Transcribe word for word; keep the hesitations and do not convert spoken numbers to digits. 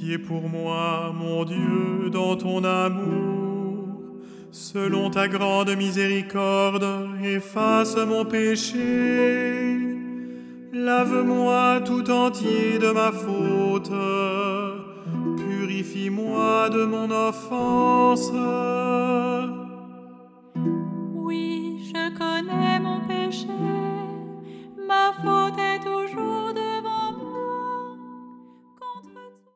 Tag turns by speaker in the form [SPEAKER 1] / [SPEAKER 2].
[SPEAKER 1] pitié pour moi, mon Dieu, dans ton amour. Selon ta grande miséricorde, efface mon péché. Lave-moi tout entier de ma faute. Purifie-moi de mon offense.
[SPEAKER 2] Oui, je connais mon péché. Ma faute est toujours